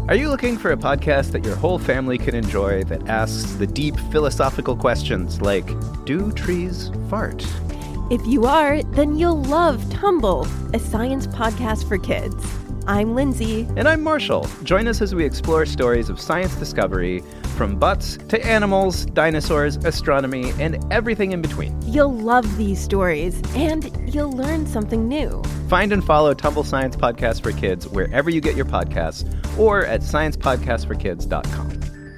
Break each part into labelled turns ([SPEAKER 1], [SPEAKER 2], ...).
[SPEAKER 1] Are you looking for a podcast that your whole family can enjoy that asks the deep philosophical questions like, do trees fart?
[SPEAKER 2] If you are, then you'll love Tumble, a science podcast for kids. I'm Lindsay.
[SPEAKER 1] And I'm Marshall. Join us as we explore stories of science discovery, from butts to animals, dinosaurs, astronomy, and everything in between.
[SPEAKER 2] You'll love these stories, and you'll learn something new.
[SPEAKER 1] Find and follow Tumble Science Podcast for Kids wherever you get your podcasts, or at sciencepodcastforkids.com.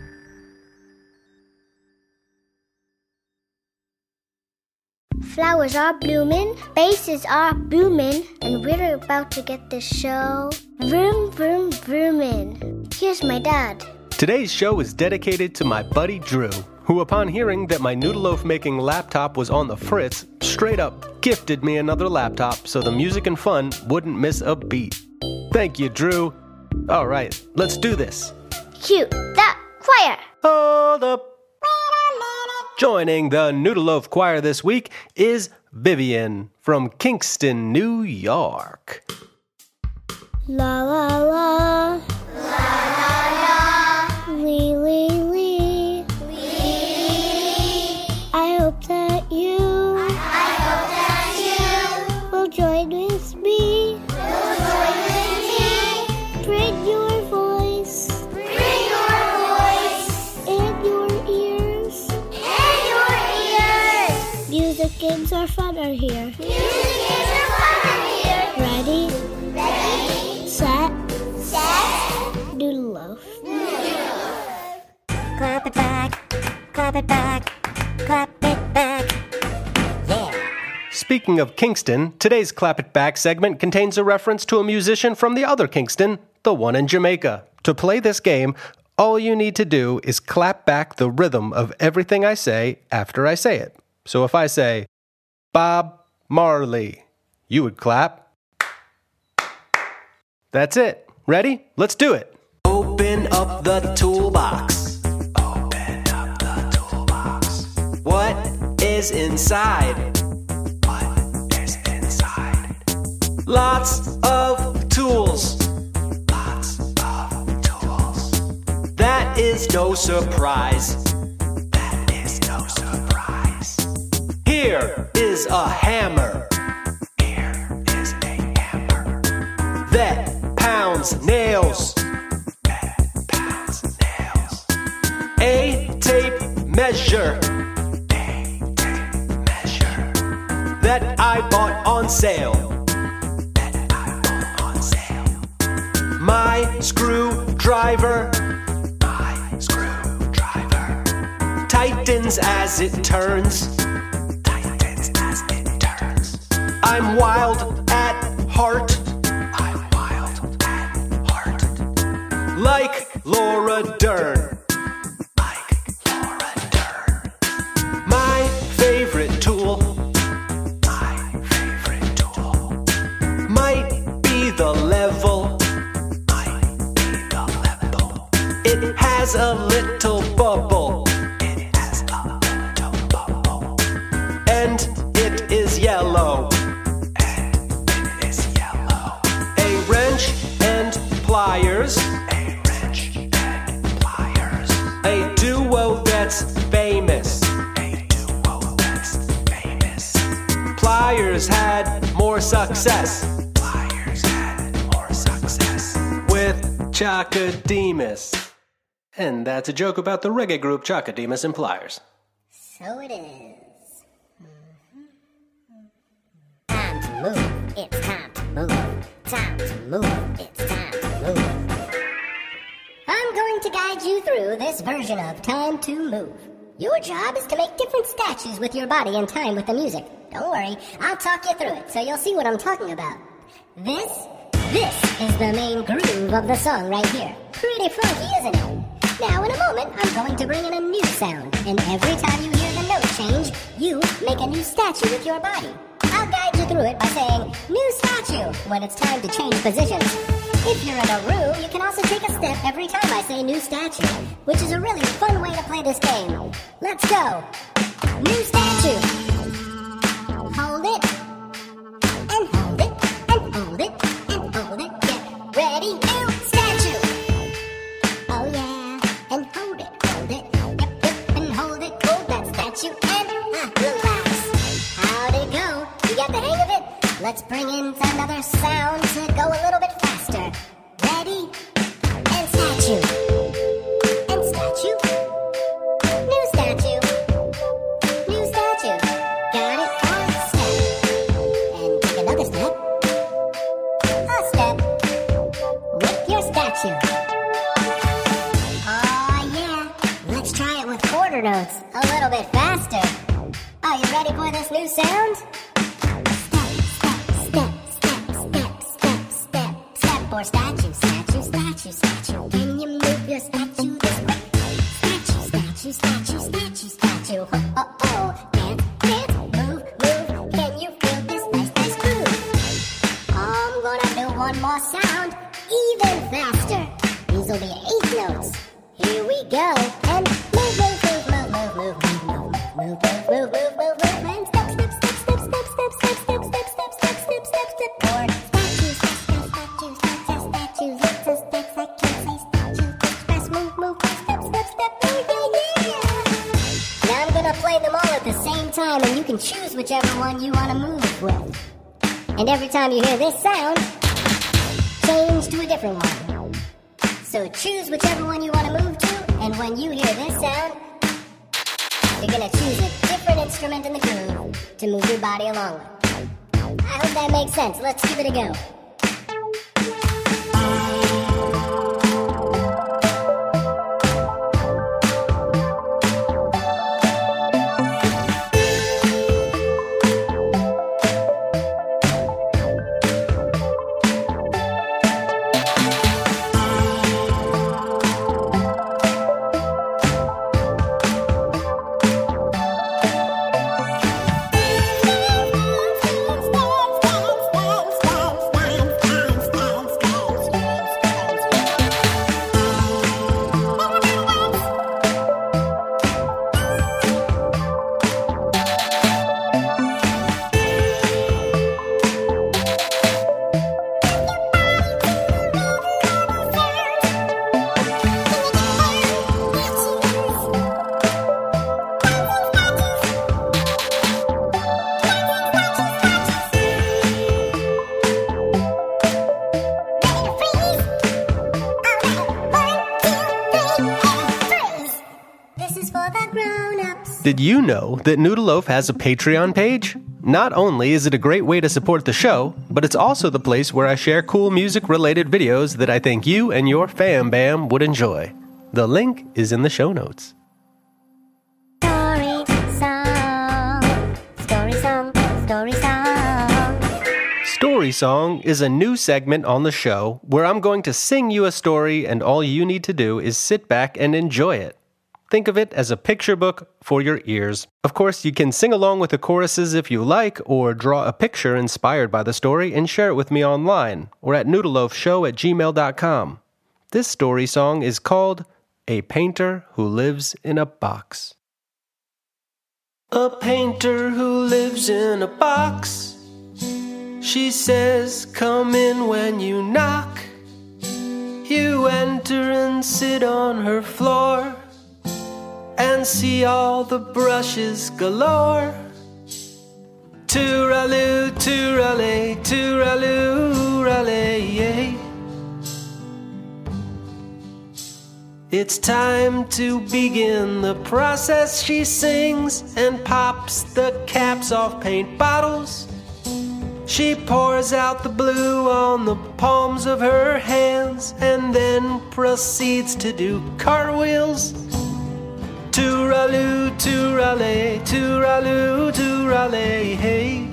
[SPEAKER 3] Flowers are blooming, bases are booming, and we're about to get the show vroom, vroom, vroomin'. Here's my dad.
[SPEAKER 4] Today's show is dedicated to my buddy Drew, who upon hearing that my noodleloaf-making laptop was on the fritz, straight up gifted me another laptop so the music and fun wouldn't miss a beat. Thank you, Drew. All right, let's do this.
[SPEAKER 3] Cue the choir.
[SPEAKER 4] Hold up. Joining the Noodleloaf Choir this week is Vivian from Kingston, New York.
[SPEAKER 3] La la la. La la la. Lee lee lee. Lee. I hope that you. I hope that you will join with me. Will join with me. Bring your voice. Bring your voice. And your ears. And your ears. Music games are fun are here. Music games are fun are here. Ready? Ready. Set. Noodleloaf.
[SPEAKER 5] Clap it back, clap it back, clap it back. Yeah.
[SPEAKER 4] Speaking of Kingston, today's Clap It Back segment contains a reference to a musician from the other Kingston, the one in Jamaica. To play this game, all you need to do is clap back the rhythm of everything I say after I say it. So if I say, Bob Marley, you would clap. That's it. Ready? Let's do it. Open up the toolbox. Open up the toolbox. What is inside? What is inside? Lots of tools. Lots of tools. That is no surprise. That is no surprise. Here is a hammer. Here is a hammer. That pounds nails. A tape measure. A tape measure. That I bought on sale. That I bought on sale. My screwdriver. My screwdriver. Tightens as it turns. Tightens as it turns. I'm wild at heart. I'm wild at heart. Like Laura Dern. Favorite tool. My favorite tool. Might be the level. Might be the level. It has a little bubble. It has a little bubble. And it is yellow. And it is yellow. A wrench and pliers. A wrench and pliers. A duo that's famous. Pliers had more success. Pliers had more success with Chakademus. And that's a joke about the reggae group Chakademus and Pliers.
[SPEAKER 5] So it is. Time to move. It's time to move. Time to move. It's time to move. I'm going to guide you through this version of Time to Move. Your job is to make different statues with your body in time with the music. Don't worry, I'll talk you through it so you'll see what I'm talking about. This is the main groove of the song right here. Pretty funky, isn't it? Now, in a moment, I'm going to bring in a new sound. And every time you hear the note change, you make a new statue with your body. I'll guide you through it by saying, new statue, when it's time to change positions. If you're in a room, you can also take a step every time I say new statue, which is a really fun way to play this game. Let's go. New statue. Hold it. And hold it. And hold it. And hold it. Get ready. New statue. Let's bring in another sound to go a little bit faster. Ready? And statue. And statue. New statue. New statue. Got it? One step. And take another step. A step. With your statue. Oh yeah. Let's try it with quarter notes. A little bit faster. Are you ready for this new sound? Or statue, statue, statue, statue. Can you move your statue this way? Statue, statue, statue, statue, statue. Oh, oh, oh. Dance, dance, move, move. Can you feel this nice, nice groove? I'm gonna do one more sound, even faster. These will be 8 notes. Here we go. And move, move, move, move, move, move, move, move, move, move, move, move, move, move, and step, step, step, step, step, step, step, step, step, step, step, step, step, step, or play them all at the same time, and you can choose whichever one you want to move with. And every time you hear this sound, change to a different one. So choose whichever one you want to move to, and when you hear this sound, you're going to choose a different instrument in the groove to move your body along with. I hope that makes sense. Let's give it a go.
[SPEAKER 4] Did you know that Noodleloaf has a Patreon page? Not only is it a great way to support the show, but it's also the place where I share cool music-related videos that I think you and your fam bam would enjoy. The link is in the show notes.
[SPEAKER 5] Story song, story song, story song.
[SPEAKER 4] Story Song is a new segment on the show where I'm going to sing you a story and all you need to do is sit back and enjoy it. Think of it as a picture book for your ears. Of course, you can sing along with the choruses if you like, or draw a picture inspired by the story and share it with me online, or at noodleloafshow@gmail.com. This story song is called A Painter Who Lives in a Box. A painter who lives in a box. She says, come in when you knock. You enter and sit on her floor and see all the brushes galore. Tooraloo, toorale, tooraloo, rale, yay. It's time to begin the process, she sings, and pops the caps off paint bottles. She pours out the blue on the palms of her hands, and then proceeds to do cartwheels. Tooraloo, toorale, tooraloo, toorale, hey.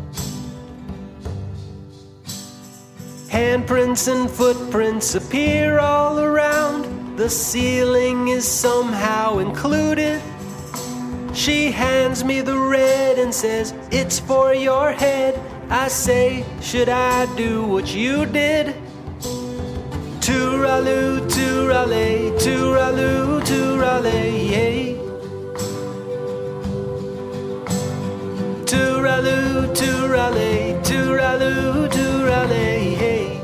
[SPEAKER 4] Handprints and footprints appear all around. The ceiling is somehow included. She hands me the red and says, it's for your head. I say, should I do what you did? Tooraloo, toorale, tooraloo, toorale, yay. Tooraloo, toorale, tooraloo, toorale, hey.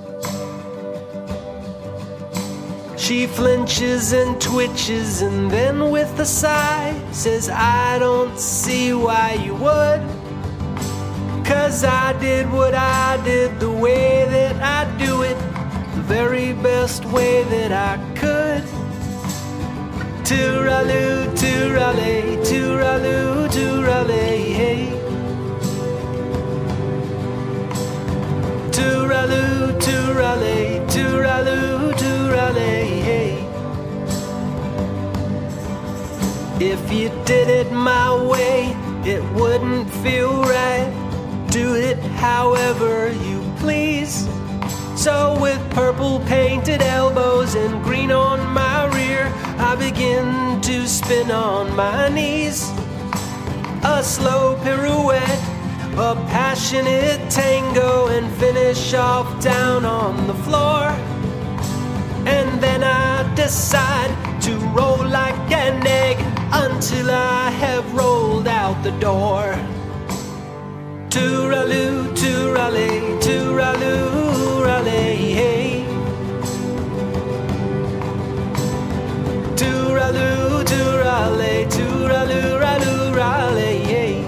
[SPEAKER 4] She flinches and twitches and then with a sigh says, I don't see why you would. 'Cause 'cause I did what I did the way that I do it, the very best way that I could. Tooraloo, toorale, tooraloo, toorale, hey. Tooraloo, toorale, tooraloo, toorale, hey. If you did it my way, it wouldn't feel right. Do it however you please. So with purple painted elbows and green on my rear, I begin to spin on my knees. A slow pirouette, a passionate tango, and finish off down on the floor. And then I decide to roll like an egg until I have rolled out the door. Tooraloo, toorale, tooraloo, rale, hey. Tooraloo, toorale, tooraloo, raloo, rale, hey.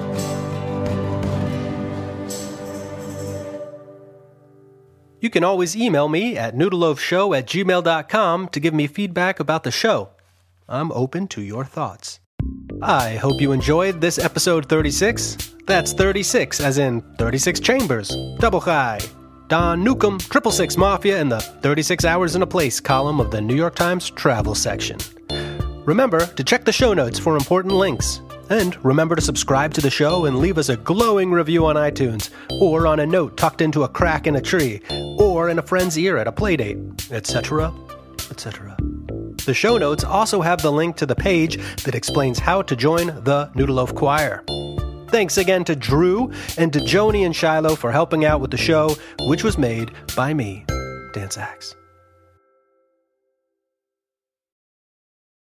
[SPEAKER 4] You can always email me at noodleloafshow@gmail.com to give me feedback about the show. I'm open to your thoughts. I hope you enjoyed this episode 36. That's 36 as in 36 Chambers, Double High, Don Newcomb, 666 Mafia, and the 36 Hours in a Place column of the New York Times travel section. Remember to check the show notes for important links. And remember to subscribe to the show and leave us a glowing review on iTunes, or on a note tucked into a crack in a tree, or in a friend's ear at a playdate, etc., etc. The show notes also have the link to the page that explains how to join the Noodleloaf Choir. Thanks again to Drew and to Joni and Shiloh for helping out with the show, which was made by me, Dan Sachs.